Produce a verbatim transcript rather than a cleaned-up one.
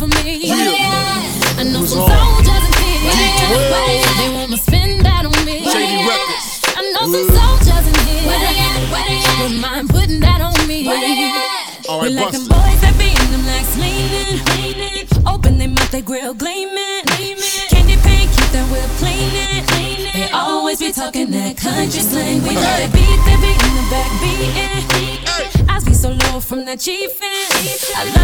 for me. Yeah. I know Who's some on? soldiers and kids. D twelve. They wanna spend that on me. Shady Records. I know some soldiers in here. Where they at? Where they at? Wouldn't mind putting that on me. Where they at? All right, We like bust them it. boys that be in them legs leaning, leaning. Open they mouth, they grill gleaming, gleaming. Candy paint, keep that whip cleaning, cleaning. They always be talking that country slang. We know Hey. that beat, they be in the back beating. Hey. I be so low from that chiefin'. I love